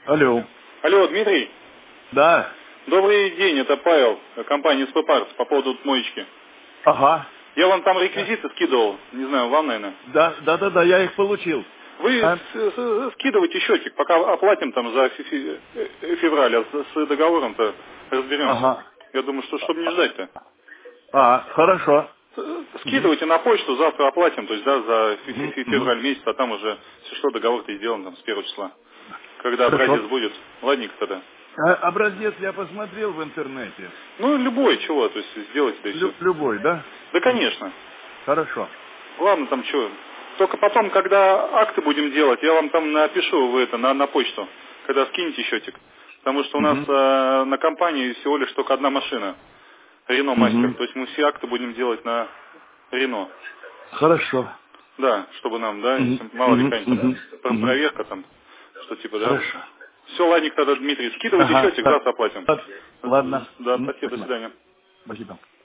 Алло. Алло, Дмитрий. Да. Добрый день, это Павел, компания SP Parts по поводу моечки. Ага. Я вам там реквизиты скидывал, не знаю, вам, наверное. Да, я их получил. Вы А? скидывайте счетик, пока оплатим там за февраль, а с договором-то разберемся. Ага. Я думаю, что чтобы не ждать-то. Хорошо. Мгм. Скидывайте на почту, завтра оплатим, то есть, да, за Мгм, мгм. февраль месяц, а там уже, если что, договор-то сделан там с 1 числа. Когда образец Хорошо. будет. Ладненько тогда. Образец я посмотрел в интернете. Ну, любой, чего, то есть, сделайте, да и все. Любой, да? Да, конечно. Хорошо. Ладно, там что. Только потом, когда акты будем делать, я вам там напишу на почту, когда скинете счетик. Потому что у нас Мгм. на компании всего лишь только одна машина. Рено Мастер. Мгм. То есть мы все акты будем делать на Рено. Хорошо. Да, чтобы нам, да, Мгм. если мало ли Мгм. какая-нибудь Мгм. там Мгм. проверка там, что типа, да. Хорошо. Все, ладненько тогда, Дмитрий, скидывайте Ага. счетик, Так. завтра оплатим. Ладно. Да, Мгм. спасибо, до Спасибо. свидания. Спасибо.